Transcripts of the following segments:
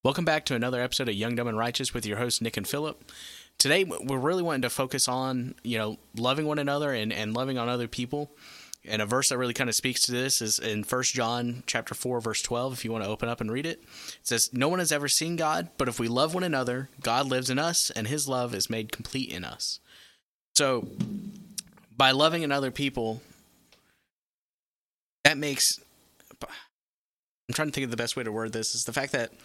Welcome back to another episode of Young, Dumb, and Righteous with your hosts, Nick and Philip. Today, we're really wanting to focus on, loving one another and loving on other people. And a verse that really kind of speaks to this is in 1 John chapter 4, verse 12, if you want to open up and read it. It says, "No one has ever seen God, but if we love one another, God lives in us, and his love is made complete in us." So, by loving another people, that makes... I'm trying to think of the best way to word this, is the fact that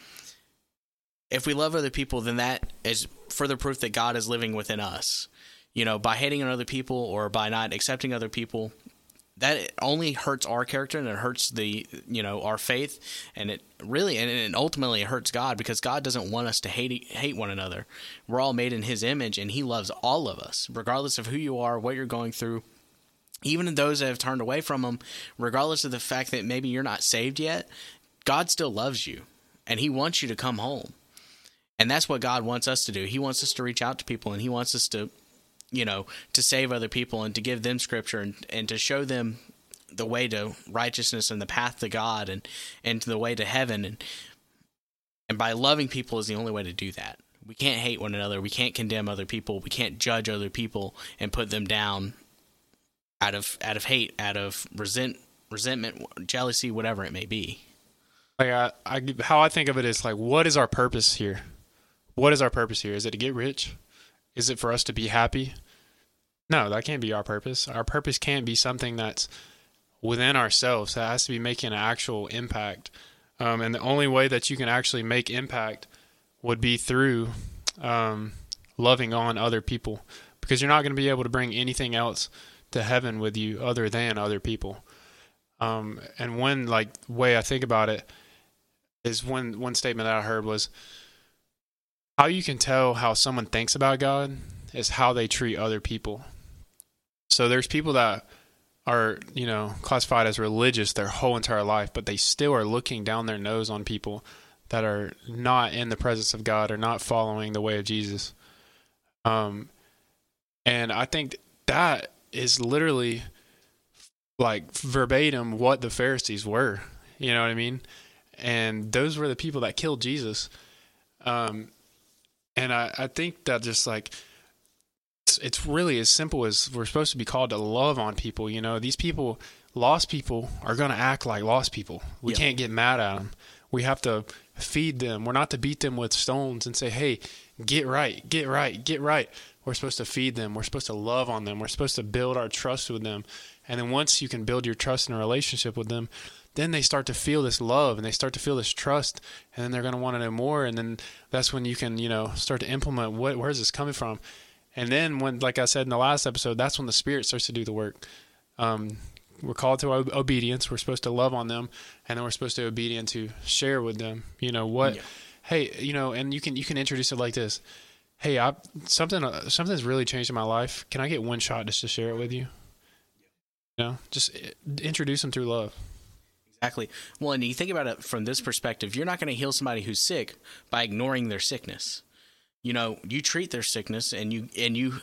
if we love other people, then that is further proof that God is living within us. By hating on other people or by not accepting other people, that only hurts our character and it hurts our faith, and it ultimately hurts God, because God doesn't want us to hate one another. We're all made in his image, and he loves all of us, regardless of who you are, what you're going through. Even those that have turned away from him, regardless of the fact that maybe you're not saved yet, God still loves you, and he wants you to come home. And that's what God wants us to do. He wants us to reach out to people, and he wants us to, to save other people and to give them scripture and to show them the way to righteousness and the path to God and to the way to heaven. And by loving people is the only way to do that. We can't hate one another. We can't condemn other people. We can't judge other people and put them down out of hate, out of resentment, jealousy, whatever it may be. How I think of it is like, what is our purpose here? What is our purpose here? Is it to get rich? Is it for us to be happy? No, that can't be our purpose. Our purpose can't be something that's within ourselves. That has to be making an actual impact. And the only way that you can actually make impact would be through loving on other people, because you're not going to be able to bring anything else to heaven with you other than other people. And one way I think about it is one statement that I heard was, how you can tell how someone thinks about God is how they treat other people. So there's people that are, classified as religious their whole entire life, but they still are looking down their nose on people that are not in the presence of God or not following the way of Jesus. And I think that is literally like verbatim what the Pharisees were. You know what I mean? And those were the people that killed Jesus. And I think that just it's really as simple as we're supposed to be called to love on people. These people, lost people, are going to act like lost people. We can't get mad at them. We have to feed them. We're not to beat them with stones and say, hey, get right, get right, get right. We're supposed to feed them. We're supposed to love on them. We're supposed to build our trust with them. And then once you can build your trust in a relationship with them, then they start to feel this love and they start to feel this trust, and then they're going to want to know more. And then that's when you can, start to implement where is this coming from? And then when, like I said in the last episode, that's when the Spirit starts to do the work. We're called to obedience. We're supposed to love on them, and then we're supposed to be obedient to share with them. Hey, and you can introduce it like this. Hey, something's really changed in my life. Can I get one shot just to share it with you? Just introduce them through love. Exactly. Well, and you think about it from this perspective, you're not going to heal somebody who's sick by ignoring their sickness. You treat their sickness, and you in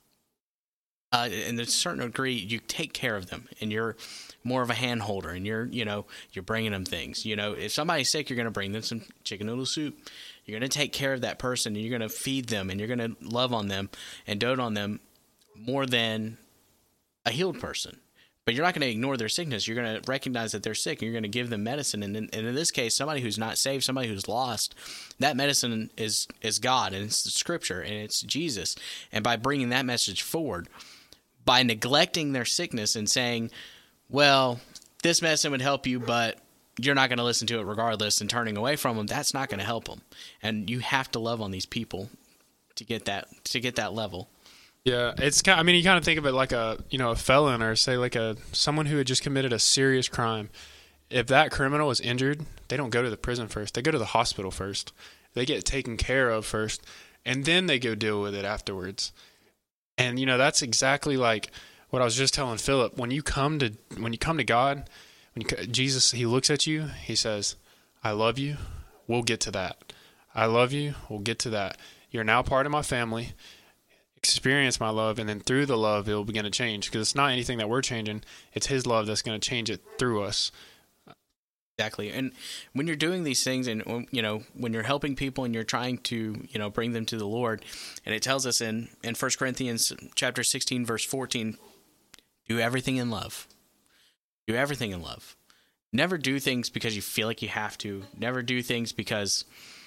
a certain degree, you take care of them, and you're more of a hand holder, and you're bringing them things. If somebody's sick, you're going to bring them some chicken noodle soup. You're going to take care of that person, and you're going to feed them, and you're going to love on them and dote on them more than a healed person. But you're not going to ignore their sickness. You're going to recognize that they're sick, and you're going to give them medicine. And in this case, somebody who's not saved, somebody who's lost, that medicine is God, and it's the Scripture, and it's Jesus. And by bringing that message forward, by neglecting their sickness and saying, well, this medicine would help you, but you're not going to listen to it regardless, and turning away from them, that's not going to help them. And you have to love on these people to get that level. Yeah, it's kind. You kind of think of it like a felon, or say like someone who had just committed a serious crime. If that criminal is injured, they don't go to the prison first. They go to the hospital first. They get taken care of first, and then they go deal with it afterwards. And that's exactly like what I was just telling Philip. When you come to God, Jesus, he looks at you, he says, "I love you. We'll get to that. I love you. We'll get to that. You're now part of my family. Experience my love, and then through the love, it will begin to change." Because it's not anything that we're changing. It's his love that's going to change it through us. Exactly. And when you're doing these things and, when you're helping people and you're trying to, bring them to the Lord, and it tells us in 1 Corinthians chapter 16, verse 14, do everything in love. Do everything in love. Never do things because you feel like you have to. Never do things because,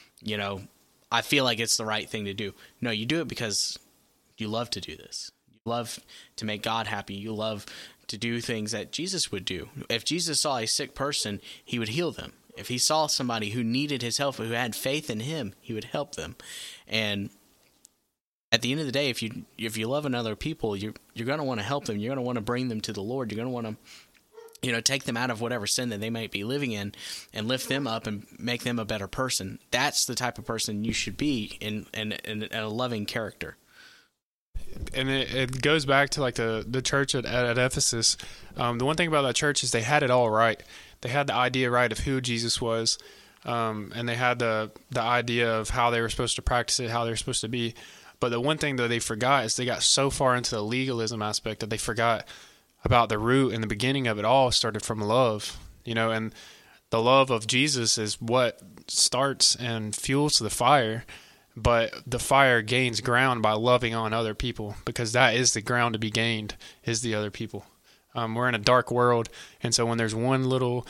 I feel like it's the right thing to do. No, you do it because you love to do this. You love to make God happy. You love to do things that Jesus would do. If Jesus saw a sick person, he would heal them. If he saw somebody who needed his help, who had faith in him, he would help them. And at the end of the day, if you love another people, you're going to want to help them. You're going to want to bring them to the Lord. You're going to want to, take them out of whatever sin that they might be living in and lift them up and make them a better person. That's the type of person you should be in a loving character. And it goes back to like the church at Ephesus. The one thing about that church is they had it all right. They had the idea right of who Jesus was, and they had the idea of how they were supposed to practice it, how they were supposed to be. But the one thing that they forgot is they got so far into the legalism aspect that they forgot about the root and the beginning of it all started from love, and the love of Jesus is what starts and fuels the fire. But the fire gains ground by loving on other people, because that is the ground to be gained, is the other people. We're in a dark world, and so when there's one little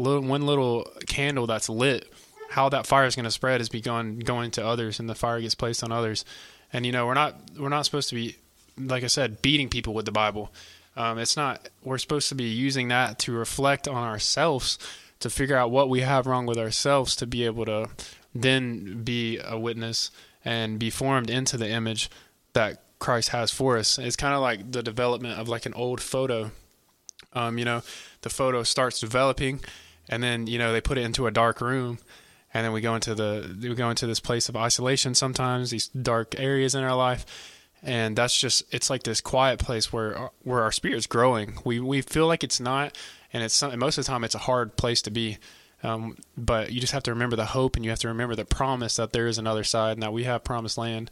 candle that's lit, how that fire is going to spread is going to others, and the fire gets placed on others. And we're not supposed to be, like I said, beating people with the Bible. It's not. We're supposed to be using that to reflect on ourselves, to figure out what we have wrong with ourselves, to be able to then be a witness and be formed into the image that Christ has for us. It's kind of like the development of like an old photo. The photo starts developing, and then they put it into a dark room, and then we go into this place of isolation sometimes, these dark areas in our life, and it's like this quiet place where our spirit's growing. We feel like it's not, and most of the time it's a hard place to be. But you just have to remember the hope, and you have to remember the promise that there is another side and that we have promised land.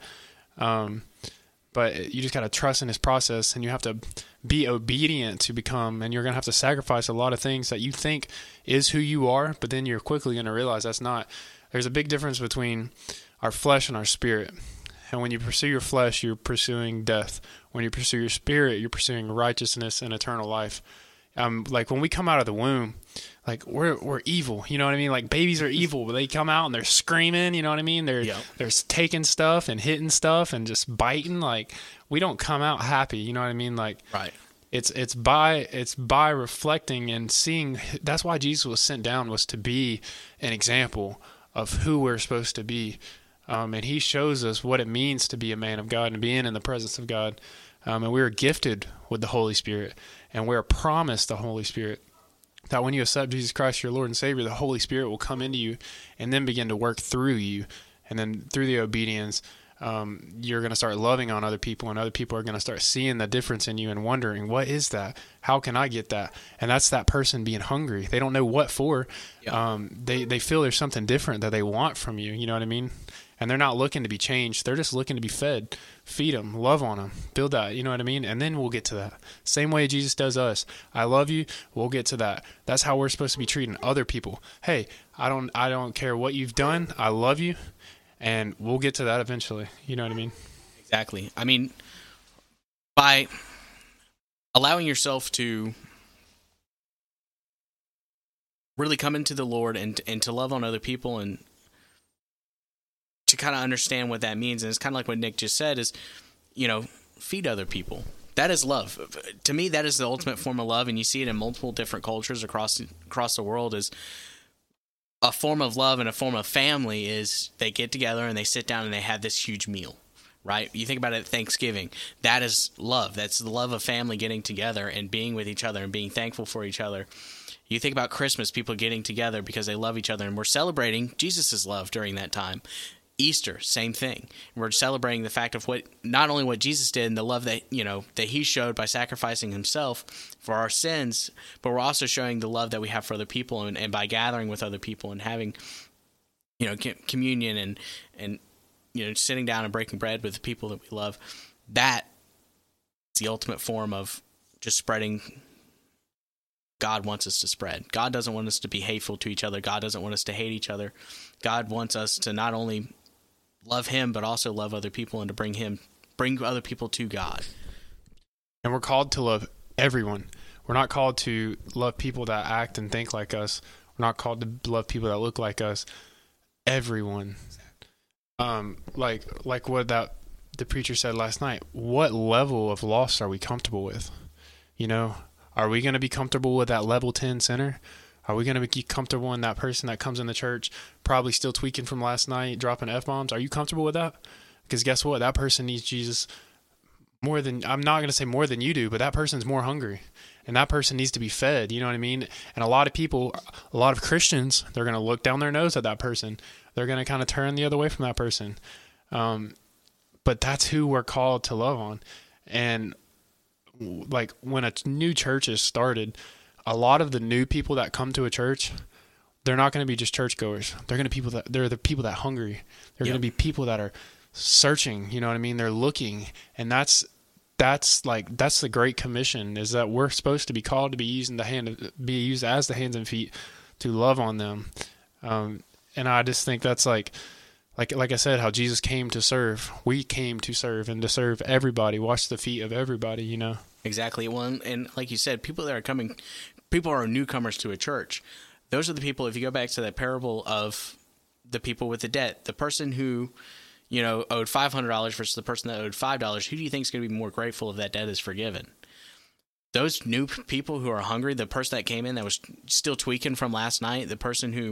But you just got to trust in this process, and you have to be obedient to become, and you're going to have to sacrifice a lot of things that you think is who you are, but then you're quickly going to realize that's not. There's a big difference between our flesh and our spirit. And when you pursue your flesh, you're pursuing death. When you pursue your spirit, you're pursuing righteousness and eternal life. Like when we come out of the womb, like we're evil, you know what I mean? Like babies are evil, but they come out and they're screaming, you know what I mean? They're taking stuff and hitting stuff and just biting. Like we don't come out happy, you know what I mean? Like right. It's by reflecting and seeing. That's why Jesus was sent down, was to be an example of who we're supposed to be. And he shows us what it means to be a man of God and being in the presence of God. And we are gifted with the Holy Spirit, and we're promised the Holy Spirit, that when you accept Jesus Christ, your Lord and Savior, the Holy Spirit will come into you and then begin to work through you. And then through the obedience, you're going to start loving on other people, and other people are going to start seeing the difference in you and wondering, what is that? How can I get that? And that's that person being hungry. They don't know what for. Yeah. They feel there's something different that they want from you. You know what I mean? And they're not looking to be changed. They're just looking to be fed. Feed them, love on them, build that, you know what I mean? And then we'll get to that. Same way Jesus does us. I love you, we'll get to that. That's how we're supposed to be treating other people. Hey, I don't care what you've done. I love you, and we'll get to that eventually. You know what I mean? Exactly. I mean, by allowing yourself to really come into the Lord and to love on other people and to kind of understand what that means. And it's kind of like what Nick just said is, feed other people. That is love. To me, that is the ultimate form of love. And you see it in multiple different cultures across the world. Is a form of love and a form of family is they get together and they sit down and they have this huge meal, right? You think about it at Thanksgiving. That is love. That's the love of family getting together and being with each other and being thankful for each other. You think about Christmas, people getting together because they love each other, and we're celebrating Jesus' love during that time. Easter, same thing. We're celebrating the fact of not only what Jesus did and the love that he showed by sacrificing himself for our sins, but we're also showing the love that we have for other people, and by gathering with other people and having, communion and sitting down and breaking bread with the people that we love. That is the ultimate form of just spreading God wants us to spread. God doesn't want us to be hateful to each other. God doesn't want us to hate each other. God wants us to not only love him, but also love other people and to bring other people to God. And we're called to love everyone. We're not called to love people that act and think like us. We're not called to love people that look like us. Everyone. Like what the preacher said last night. What level of loss are we comfortable with? Are we going to be comfortable with that level 10 sinner? Are we going to be comfortable in that person that comes in the church, probably still tweaking from last night, dropping F-bombs? Are you comfortable with that? Because guess what? That person needs Jesus more than, I'm not going to say more than you do, but that person's more hungry. And that person needs to be fed, you know what I mean? And a lot of Christians, they're going to look down their nose at that person. They're going to kind of turn the other way from that person. But that's who we're called to love on. And like when a new church is started, a lot of the new people that come to a church, they're not going to be just churchgoers. They're the people that hungry. They're going to be people that are searching, you know what I mean? They're looking. And that's the Great Commission, is that we're supposed to be called to be used as the hands and feet to love on them. And I just think that's like I said, how Jesus came to serve. We came to serve and to serve everybody, wash the feet of everybody, Exactly. Well, and like you said, people are newcomers to a church. Those are the people, if you go back to that parable of the people with the debt, the person who, owed $500 versus the person that owed $5, who do you think is going to be more grateful if that debt is forgiven? Those new people who are hungry, the person that came in that was still tweaking from last night, the person who,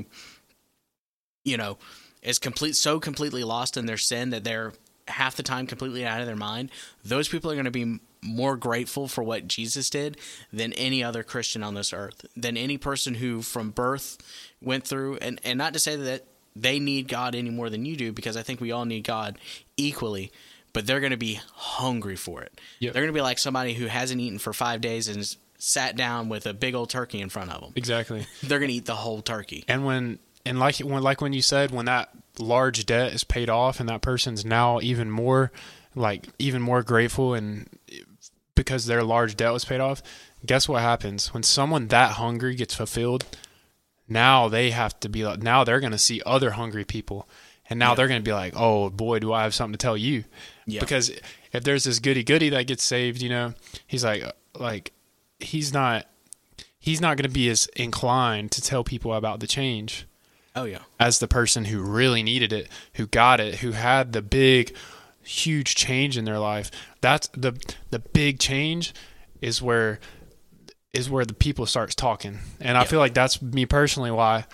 is so completely lost in their sin that they're half the time completely out of their mind, those people are going to be more grateful for what Jesus did than any other Christian on this earth, than any person who from birth went through, and not to say that they need God any more than you do, because I think we all need God equally, but they're going to be hungry for it. Yep. They're going to be like somebody who hasn't eaten for 5 days and is sat down with a big old turkey in front of them. Exactly. They're going to eat the whole turkey. And when you said, when that large debt is paid off and that person's now even more grateful, and because their large debt was paid off, guess what happens? When someone that hungry gets fulfilled, now they have to be like, now they're going to see other hungry people. And now they're going to be like, oh boy, do I have something to tell you. Yeah. Because if there's this goody that gets saved, he's like he's not going to be as inclined to tell people about the change. Oh yeah. As the person who really needed it, who got it, who had the big, huge change in their life. That's the big change is where the people starts talking. And I feel like that's me personally why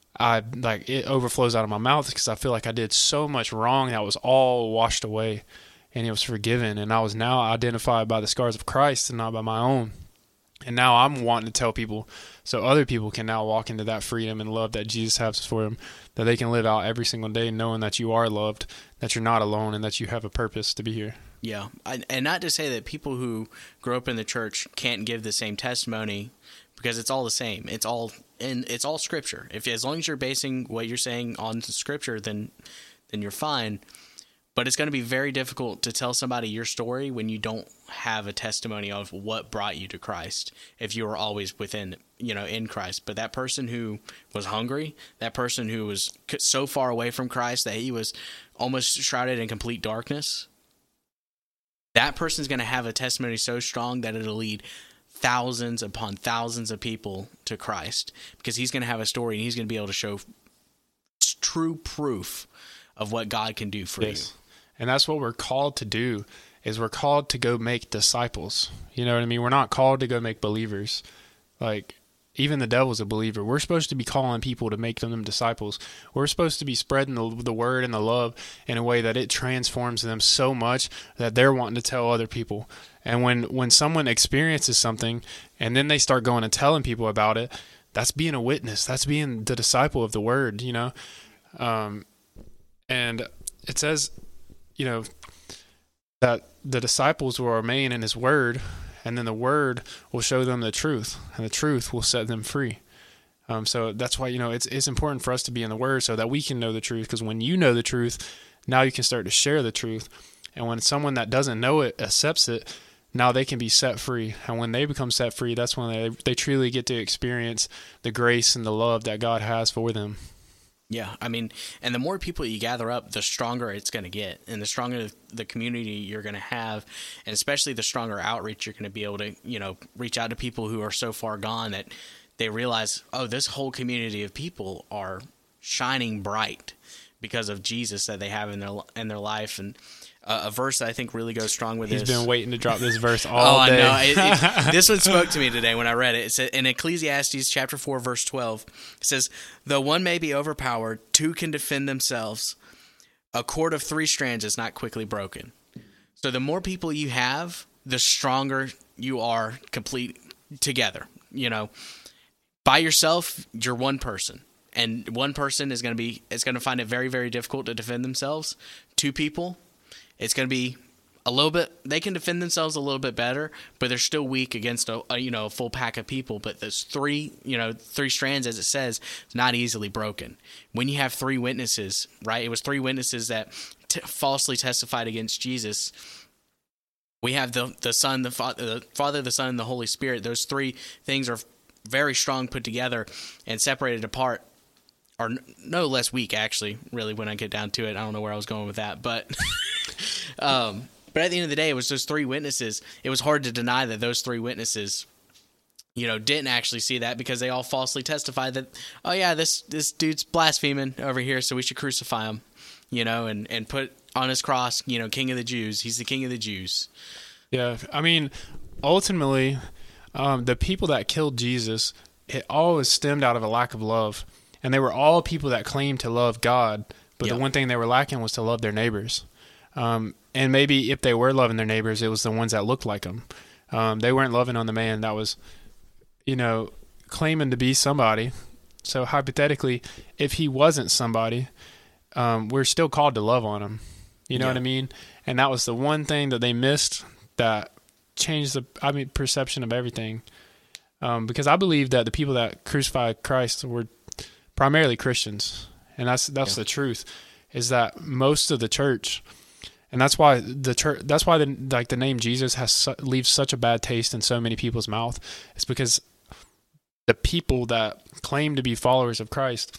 it overflows out of my mouth, because I feel like I did so much wrong that was all washed away and it was forgiven. And I was now identified by the scars of Christ and not by my own. And now I'm wanting to tell people so other people can now walk into that freedom and love that Jesus has for them, that they can live out every single day knowing that you are loved, that you're not alone, and that you have a purpose to be here. Yeah. And not to say that people who grow up in the church can't give the same testimony, because it's all the same. It's all Scripture. As long as you're basing what you're saying on Scripture, then you're fine. But it's going to be very difficult to tell somebody your story when you don't have a testimony of what brought you to Christ, if you were always within, in Christ. But that person who was hungry, that person who was so far away from Christ that he was almost shrouded in complete darkness, that person's going to have a testimony so strong that it'll lead thousands upon thousands of people to Christ, because he's going to have a story and he's going to be able to show true proof of what God can do for you. And that's what we're called to do, is we're called to go make disciples. You know what I mean? We're not called to go make believers. Like, even the devil's a believer. We're supposed to be calling people to make them disciples. We're supposed to be spreading the word and the love in a way that it transforms them so much that they're wanting to tell other people. And when someone experiences something and then they start going and telling people about it, that's being a witness. That's being the disciple of the word, And it says, that the disciples will remain in his word, and then the word will show them the truth, and the truth will set them free. So that's why, it's important for us to be in the word so that we can know the truth, because when you know the truth, now you can start to share the truth. And when someone that doesn't know it accepts it, now they can be set free. And when they become set free, that's when they truly get to experience the grace and the love that God has for them. Yeah, I mean, and the more people you gather up, the stronger it's going to get, and the stronger the community you're going to have, and especially the stronger outreach you're going to be able to, reach out to people who are so far gone that they realize, oh, this whole community of people are shining bright because of Jesus that they have in their life. And a verse that I think really goes strong with this. He's been waiting to drop this verse all day. I know. This one spoke to me today when I read it. It said in Ecclesiastes chapter 4, verse 12, it says, though one may be overpowered, two can defend themselves. A cord of 3 strands is not quickly broken. So the more people you have, the stronger you are complete together. By yourself, you're one person. And one person is going to find it very, very difficult to defend themselves. 2 people, it's going to be a little bit, they can defend themselves a little bit better, but they're still weak against a full pack of people. But those 3 strands, as it says, is not easily broken. When you have 3 witnesses, right? It was 3 witnesses that falsely testified against Jesus. We have the Son, the Father, the Son, and the Holy Spirit. Those 3 things are very strong put together, and separated apart are no less weak, actually, really, when I get down to it. I don't know where I was going with that, but but at the end of the day, it was those 3 witnesses. It was hard to deny that those 3 witnesses, didn't actually see that, because they all falsely testified that, oh yeah, this dude's blaspheming over here, so we should crucify him, and put on his cross, King of the Jews. He's the King of the Jews. Yeah, I mean, ultimately, the people that killed Jesus, it always stemmed out of a lack of love. And they were all people that claimed to love God, but the one thing they were lacking was to love their neighbors. And maybe if they were loving their neighbors, it was the ones that looked like them. They weren't loving on the man that was, claiming to be somebody. So hypothetically, if he wasn't somebody, we're still called to love on him. You know what I mean? And that was the one thing that they missed that changed the perception of everything. Because I believe that the people that crucified Christ were primarily Christians, and that's the truth, is that most of the church, and that's why the name Jesus leaves such a bad taste in so many people's mouth. It's because the people that claim to be followers of Christ,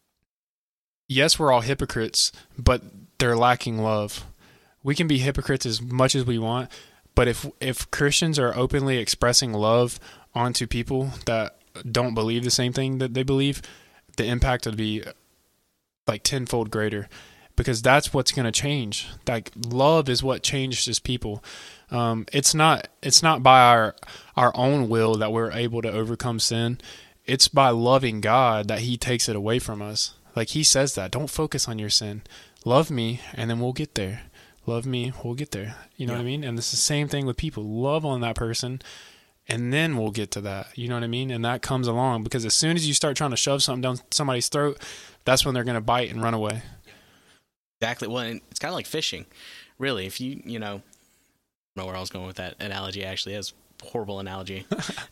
yes, we're all hypocrites, but they're lacking love. We can be hypocrites as much as we want, but if Christians are openly expressing love onto people that don't believe the same thing that they believe, the impact would be like tenfold greater, because that's what's going to change. Like, love is what changes people. It's not by our own will that we're able to overcome sin. It's by loving God that He takes it away from us. Like, He says that, don't focus on your sin. Love me, and then we'll get there. Love me, we'll get there. You know what I mean? And it's the same thing with people. Love on that person, and then we'll get to that. You know what I mean? And that comes along, because as soon as you start trying to shove something down somebody's throat, that's when they're going to bite and run away. Exactly. Well, and it's kind of like fishing, really. If I don't know where I was going with that analogy, actually. That's a horrible analogy.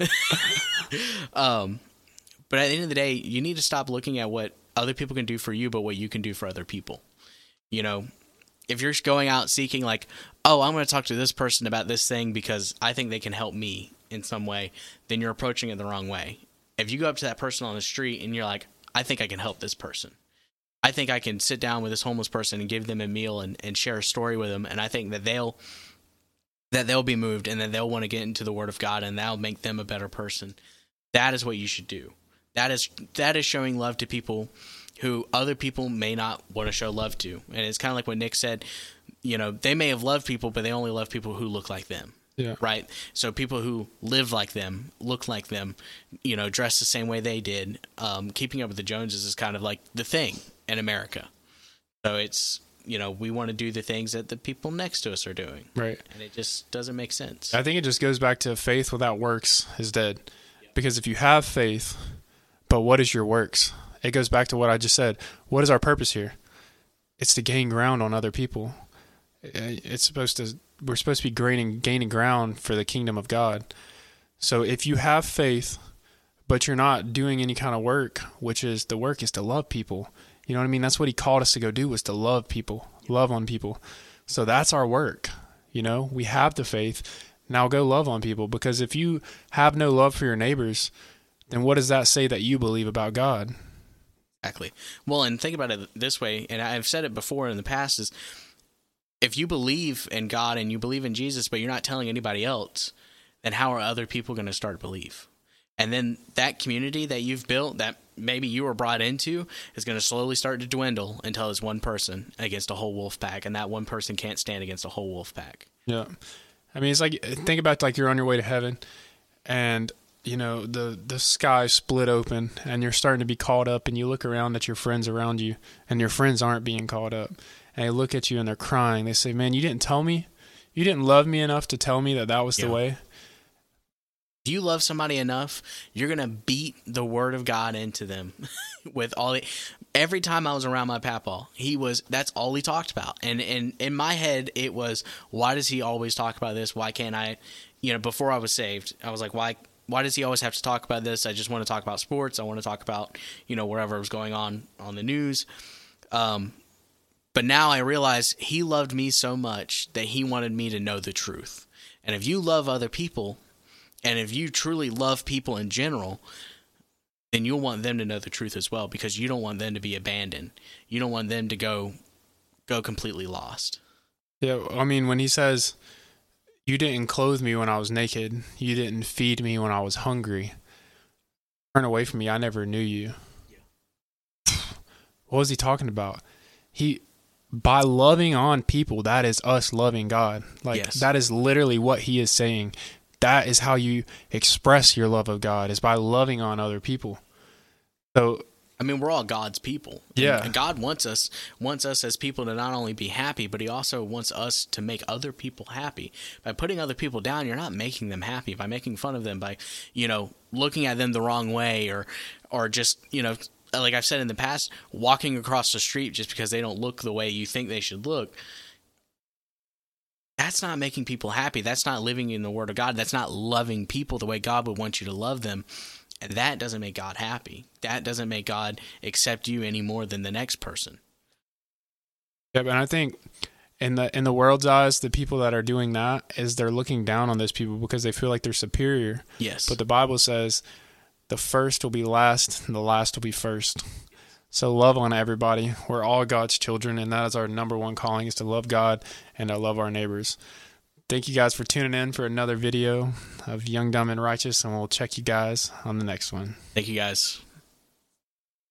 But at the end of the day, you need to stop looking at what other people can do for you, but what you can do for other people. If you're going out seeking like, oh, I'm going to talk to this person about this thing because I think they can help me in some way, then you're approaching it the wrong way. If you go up to that person on the street and you're like, I think I can help this person. I think I can sit down with this homeless person and give them a meal and share a story with them, and I think that they'll be moved, and that they'll want to get into the Word of God, and that'll make them a better person. That is what you should do. That is showing love to people who other people may not want to show love to. And it's kind of like what Nick said, they may have loved people, but they only love people who look like them. Yeah. Right? So people who live like them, look like them, dress the same way they did. Keeping up with the Joneses is kind of like the thing in America. So it's, we want to do the things that the people next to us are doing. Right. And it just doesn't make sense. I think it just goes back to faith without works is dead. Yeah. Because if you have faith, but what is your works? It goes back to what I just said. What is our purpose here? It's to gain ground on other people. We're supposed to be gaining ground for the kingdom of God. So if you have faith, but you're not doing any kind of work, which is the work is to love people. You know what I mean? That's what He called us to go do, was to love people, love on people. So that's our work. We have the faith. Now go love on people, because if you have no love for your neighbors, then what does that say that you believe about God? Exactly. Well, and think about it this way, and I've said it before in the past, is if you believe in God and you believe in Jesus, but you're not telling anybody else, then how are other people going to start to believe? And then that community that you've built, that maybe you were brought into, is going to slowly start to dwindle until it's one person against a whole wolf pack, and that one person can't stand against a whole wolf pack. Yeah. I mean, it's like, think about like you're on your way to heaven, and you know, the sky split open and you're starting to be caught up, and you look around at your friends around you and your friends aren't being caught up, and they look at you and they're crying. They say, man, you didn't tell me, you didn't love me enough to tell me that was the way. If you love somebody enough, you're going to beat the word of God into them with every time I was around my papaw, that's all he talked about. And in my head, it was, why does he always talk about this? Why can't I, before I was saved, I was like, why does he always have to talk about this? I just want to talk about sports. I want to talk about, whatever was going on the news. But now I realize he loved me so much that he wanted me to know the truth. And if you love other people, and if you truly love people in general, then you'll want them to know the truth as well, because you don't want them to be abandoned. You don't want them to go completely lost. Yeah, I mean, when he says, you didn't clothe me when I was naked, you didn't feed me when I was hungry, turn away from me, I never knew you. Yeah. What was he talking about? By loving on people, that is us loving God. That is literally what he is saying. That is how you express your love of God, is by loving on other people. So, I mean, we're all God's people. Yeah. And God wants us as people to not only be happy, but he also wants us to make other people happy. By putting other people down, you're not making them happy. By making fun of them, by, looking at them the wrong way, or just, like I've said in the past, walking across the street just because they don't look the way you think they should look. That's not making people happy. That's not living in the Word of God. That's not loving people the way God would want you to love them. And that doesn't make God happy. That doesn't make God accept you any more than the next person. Yeah, but I think in the world's eyes, the people that are doing that is they're looking down on those people because they feel like they're superior. Yes. But the Bible says the first will be last and the last will be first. So love on everybody. We're all God's children, and that is our number one calling, is to love God and to love our neighbors. Thank you guys for tuning in for another video of Young, Dumb, and Righteous, and we'll check you guys on the next one. Thank you guys.